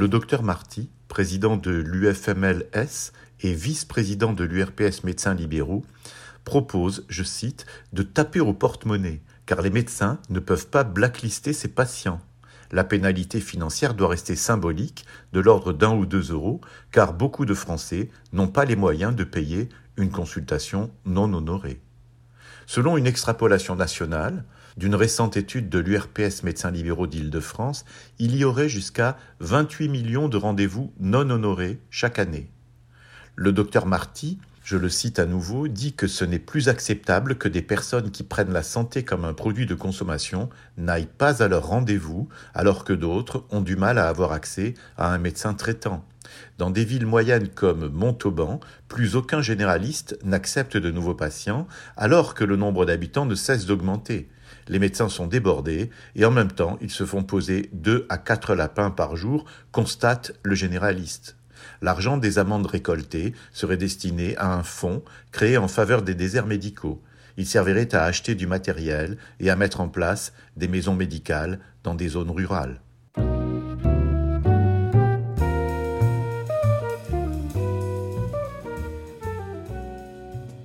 Le docteur Marty, président de l'UFMLS et vice-président de l'URPS Médecins Libéraux, propose, je cite, de taper au porte-monnaie, car les médecins ne peuvent pas blacklister ses patients. La pénalité financière doit rester symbolique, de l'ordre d'1 ou 2 euros, car beaucoup de Français n'ont pas les moyens de payer une consultation non honorée. Selon une extrapolation nationale, d'une récente étude de l'URPS Médecins Libéraux d'Île-de-France, il y aurait jusqu'à 28 millions de rendez-vous non honorés chaque année. Le docteur Marty, je le cite à nouveau, dit que ce n'est plus acceptable que des personnes qui prennent la santé comme un produit de consommation n'aillent pas à leur rendez-vous, alors que d'autres ont du mal à avoir accès à un médecin traitant. Dans des villes moyennes comme Montauban, plus aucun généraliste n'accepte de nouveaux patients, alors que le nombre d'habitants ne cesse d'augmenter. Les médecins sont débordés et en même temps, ils se font poser 2 à 4 lapins par jour, constate le généraliste. L'argent des amendes récoltées serait destiné à un fonds créé en faveur des déserts médicaux. Il servirait à acheter du matériel et à mettre en place des maisons médicales dans des zones rurales.